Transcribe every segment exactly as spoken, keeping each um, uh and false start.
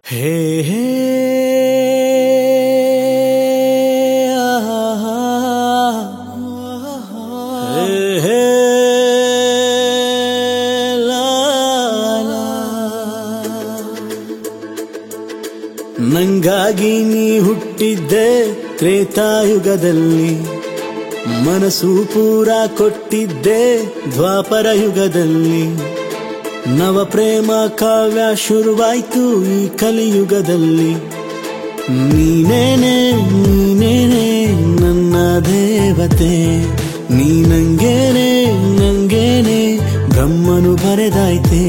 ಹೇ ಹೇ ಹೇ ನಂಗಾಗಿ ನೀ ಹುಟ್ಟಿದ್ದೆ ತ್ರೇತಾಯುಗದಲ್ಲಿ, ಮನಸ್ಸು ಪೂರ ಕೊಟ್ಟಿದ್ದೆ ದ್ವಾಪರ ಯುಗದಲ್ಲಿ. ನವ ಪ್ರೇಮ ಕಾವ್ಯ ಶುರುವಾಯ್ತು ಈ ಕಲಿಯುಗದಲ್ಲಿ. ನೀನೇನೆ ನೀನೇನೆ ನನ್ನ ದೇವತೆ, ನೀ ನಂಗೇನೆ ನಂಗೇನೆ ಬ್ರಹ್ಮನು ಬರೆದಾಯ್ತೆ.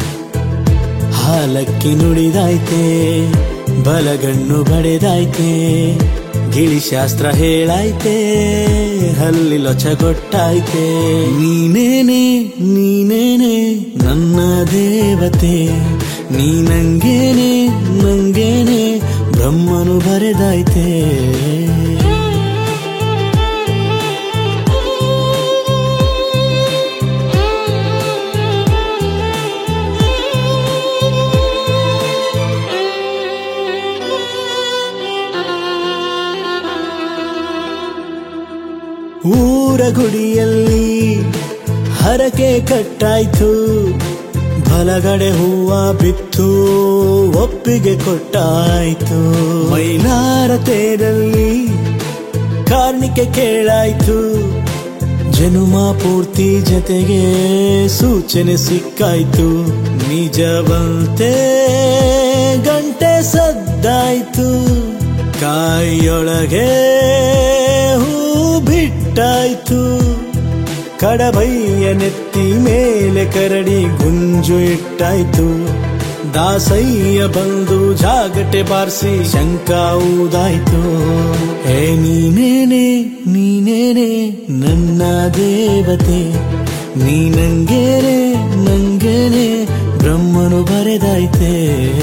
ಹಾಲಕ್ಕಿ ನುಡಿದಾಯ್ತೆ, ಬಲಗಣ್ಣು ಬಡೆದಾಯ್ತೆ, ಗಿಳಿಶಾಸ್ತ್ರ ಹೇಳಾಯ್ತೆ, ಹಲ್ಲಿ ಲೊಚಗೊಟ್ಟಾಯ್ತೆ. ನೀನೇನೆ ನೀನೇನೆ ನನ್ನ ದೇವತೆ, ನೀ ನಂಗೇನೆ ನಂಗೇನೆ ಬ್ರಹ್ಮನು ಬರೆದಾಯ್ತೆ. ಊರ ಗುಡಿಯಲ್ಲಿ ಹರಕೆ ಕಟ್ಟಾಯ್ತು, ಬಲಗಡೆ ಹೂವ ಬಿತ್ತು ಒಪ್ಪಿಗೆ ಕೊಟ್ಟಾಯ್ತು. ಮೈಲಾರ ತೇರಲ್ಲಿ ಕಾರ್ಣಿಕೆ ಕೇಳಾಯ್ತು, ಜನುಮ ಪೂರ್ತಿ ಜತೆಗೆ ಸೂಚನೆ ಸಿಕ್ಕಾಯ್ತು. ನಿಜವಂತೆ ಗಂಟೆ ಸದ್ದಾಯ್ತು, ಕಾಯಿಯೊಳಗೆ ಹೂ ಬಿಟ್ಟಾಯ್ತು. ಕಡಬಯ್ಯ ನೆತ್ತಿ ಮೇಲೆ ಕರಡಿ ಗುಂಜು ಇಟ್ಟಾಯ್ತು. ದಾಸಯ್ಯ ಬಂದು ಜಾಗಟೆ ಬಾರಿಸಿ ಶಂಕ ಊದಾಯ್ತು. ಹೇ ನೀನೇನೆ ನೀನೇನೆ ನನ್ನ ದೇವತೆ, ನೀ ನಂಗೇನೆ ನಂಗೇನೆ ಬ್ರಹ್ಮನು ಬರೆದಾಯ್ತೆ.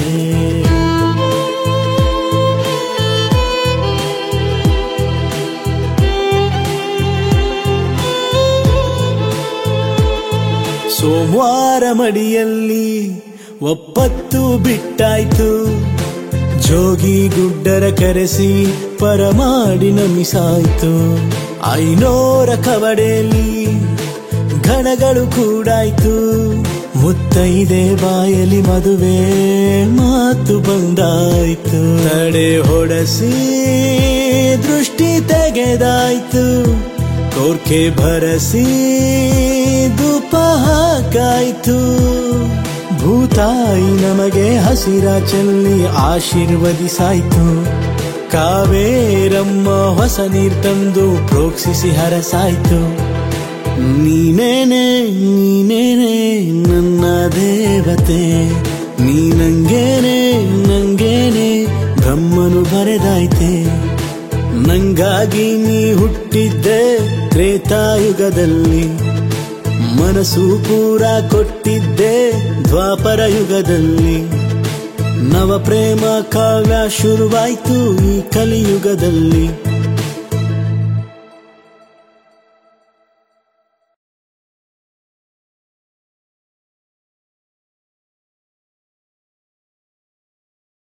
ಸೋಮವಾರ ಮಡಿಯಲ್ಲಿ ಒಪ್ಪತ್ತು ಬಿಟ್ಟಾಯ್ತು, ಜೋಗಿ ಗುಡ್ಡರ ಕರೆಸಿ ಪರಮಾಡಿ ನಮಿಸಾಯ್ತು. ಐನೋರ ಕವಡೆಯಲ್ಲಿ ಗಣಗಳು ಕೂಡಾಯ್ತು, ಮುತ್ತೈದೆ ಬಾಯಲಿ ಮದುವೆ ಮಾತು ಬಂದಾಯ್ತು. ತಡೆ ಹೊಡಸಿ ದೃಷ್ಟಿ ತೆಗೆದಾಯ್ತು, ಕೋರ್ಕೆ ಭರಸಿ ಧೂಪ ಹಾಕಾಯ್ತು. ಭೂತಾಯಿ ನಮಗೆ ಹಸಿರ ಚೆಲ್ಲಿ ಆಶೀರ್ವದಿಸಾಯ್ತು. ಕಾವೇರಮ್ಮ ಹೊಸ ನೀರ್ ತಂದು ಪ್ರೋಕ್ಷಿಸಿ ಹರಸಾಯ್ತು. ನೀನೇನೆ ನೀನೇನೆ ನನ್ನ ದೇವತೆ, ನೀ ನಂಗೇನೆ ನಂಗೇನೆ ಬ್ರಹ್ಮನು ಬರೆದಾಯ್ತೆ. ನಂಗಾಗಿ ನೀ ಹುಟ್ಟಿದ್ದೆ ತ್ರೇತಾಯುಗದಲ್ಲಿ, ಮನಸ್ಸು ಪೂರ ಕೊಟ್ಟಿದ್ದೆ ದ್ವಾಪರ ಯುಗದಲ್ಲಿ. ನವ ಪ್ರೇಮ ಕಾವ್ಯ ಶುರುವಾಯ್ತು ಈ ಕಲಿಯುಗದಲ್ಲಿ.